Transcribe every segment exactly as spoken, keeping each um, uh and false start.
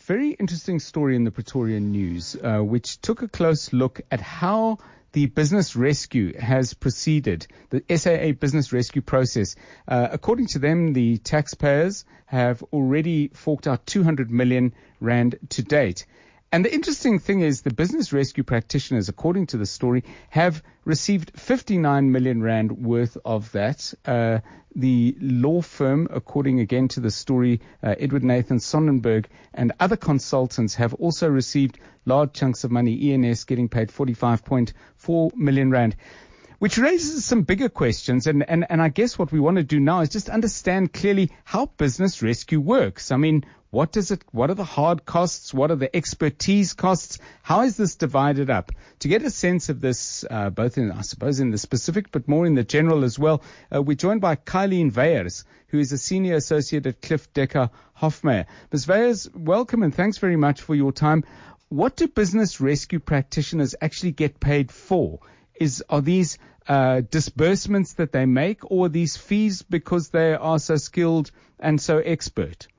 very interesting story in the Pretoria News, uh, which took a close look at how the business rescue has proceeded, the S A A business rescue process. Uh, according to them, the taxpayers have already forked out two hundred million rand to date. And the interesting thing is the business rescue practitioners, according to the story, have received fifty-nine million rand worth of that. Uh, the law firm, according again to the story, uh, Edward Nathan Sonnenberg and other consultants have also received large chunks of money, E N S getting paid forty-five point four million rand. Which raises some bigger questions, and, and, and I guess what we want to do now is just understand clearly how business rescue works. I mean, what does it, what are the hard costs? What are the expertise costs? How is this divided up? To get a sense of this, uh, both in, I suppose, in the specific, but more in the general as well, uh, we're joined by Kylene Weyers, who is a senior associate at Cliff Decker Hofmeyr. Miz Weyers, welcome and thanks very much for your time. What do business rescue practitioners actually get paid for? Is, are these uh, disbursements that they make, or are these fees because they are so skilled and so expert?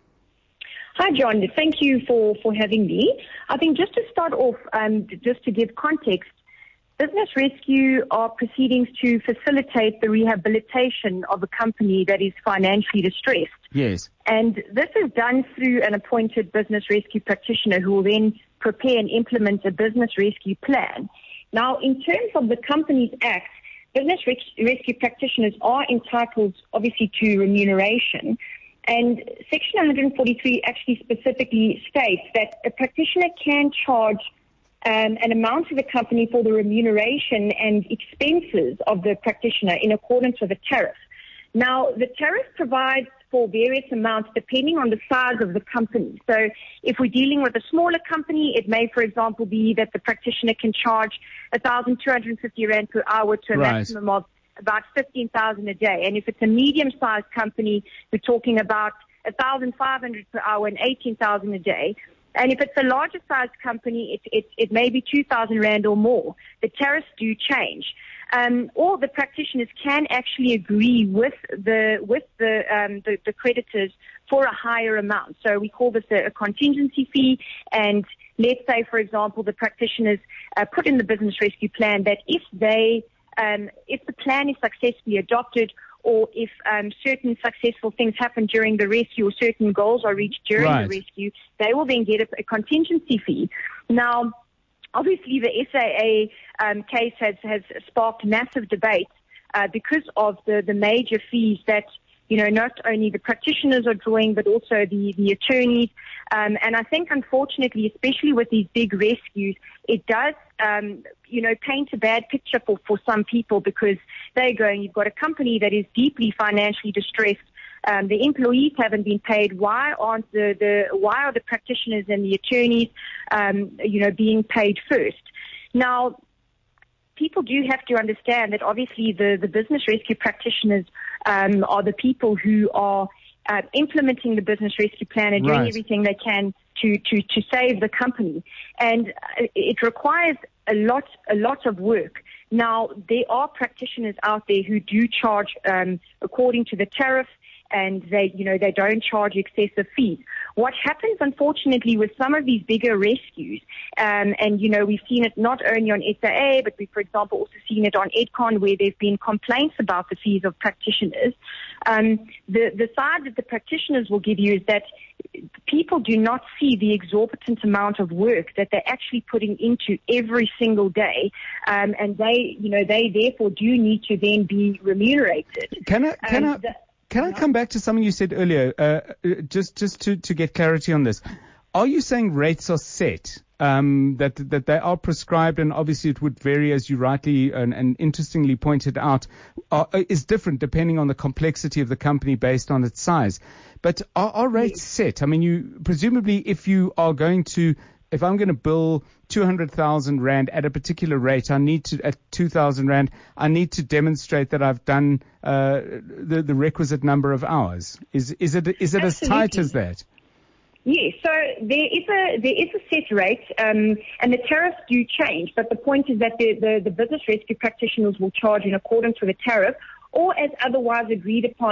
Hi, John. Thank you for, for having me. I think just to start off, um, just to give context, business rescue are proceedings to facilitate the rehabilitation of a company that is financially distressed. Yes. And this is done through an appointed business rescue practitioner who will then prepare and implement a business rescue plan. Now, in terms of the Companies Act, business res- rescue practitioners are entitled, obviously, to remuneration. And Section one forty-three actually specifically states that a practitioner can charge um, an amount to the company for the remuneration and expenses of the practitioner in accordance with the tariff. Now, the tariff provides for various amounts depending on the size of the company. So if we're dealing with a smaller company, it may, for example, be that the practitioner can charge one thousand two hundred fifty rand per hour to a right. maximum of about fifteen thousand a day. And if it's a medium-sized company, we're talking about one thousand five hundred per hour and eighteen thousand a day. And if it's a larger-sized company, it, it, it may be two thousand rand or more. The tariffs do change. Um, or the practitioners can actually agree with the with the, um, the the creditors for a higher amount. So we call this a, a contingency fee. And let's say, for example, the practitioners uh, put in the business rescue plan that if they um, if the plan is successfully adopted, or if um, certain successful things happen during the rescue, or certain goals are reached during right. the rescue, they will then get a, a contingency fee. Now, obviously, the S A A um, case has, has sparked massive debate uh, because of the, the major fees that, you know, not only the practitioners are drawing, but also the, the attorneys. Um, and I think, unfortunately, especially with these big rescues, it does, um, you know, paint a bad picture for, for some people, because they're going, you've got a company that is deeply financially distressed. Um, the employees haven't been paid. Why aren't the, the why are the practitioners and the attorneys, um, you know, being paid first? Now, people do have to understand that obviously the, the business rescue practitioners um, are the people who are uh, implementing the business rescue plan and doing right. everything they can to, to, to save the company. And it requires a lot a lot of work. Now, there are practitioners out there who do charge um, according to the tariff, and they, you know, they don't charge excessive fees. What happens, unfortunately, with some of these bigger rescues, um, and, you know, we've seen it not only on S A A, but we've, for example, also seen it on EdCon, where there've been complaints about the fees of practitioners. Um, the, the side that the practitioners will give you is that people do not see the exorbitant amount of work that they're actually putting into every single day, um, and they, you know, they therefore do need to then be remunerated. Can I, can um, I, the, Can I come back to something you said earlier, uh, just just to, to get clarity on this? Are you saying rates are set, um, that that they are prescribed, and obviously it would vary, as you rightly and, and interestingly pointed out, are, is different depending on the complexity of the company based on its size. But are, are rates yes. set? I mean, you presumably, if you are going to If I'm going to bill two hundred thousand rand at a particular rate, I need to, at two thousand rand, I need to demonstrate that I've done uh, the, the requisite number of hours. Is, is it, is it as tight as that? Yes, so there is a there is a set rate, um, and the tariffs do change. But the point is that the, the, the business rescue practitioners will charge in accordance with the tariff, or as otherwise agreed upon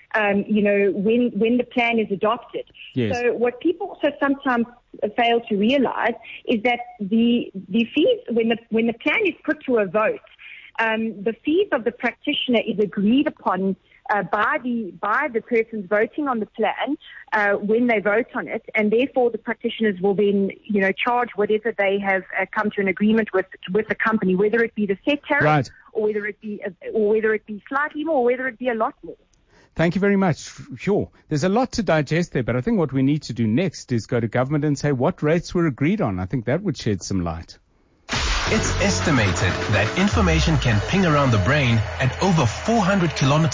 um, you know, when when the plan is adopted. Yes. So what people also sometimes fail to realize is that the the fees, when the when the plan is put to a vote, um, the fees of the practitioner is agreed upon uh, by the by the persons voting on the plan uh, when they vote on it, and therefore the practitioners will then, you know, charge whatever they have uh, come to an agreement with with the company, whether it be the set tariff, right. or whether it be uh, or whether it be slightly more, or whether it be a lot more. Thank you very much. Sure. There's a lot to digest there, but I think what we need to do next is go to government and say what rates were agreed on. I think that would shed some light. It's estimated that information can ping around the brain at over four hundred kilometers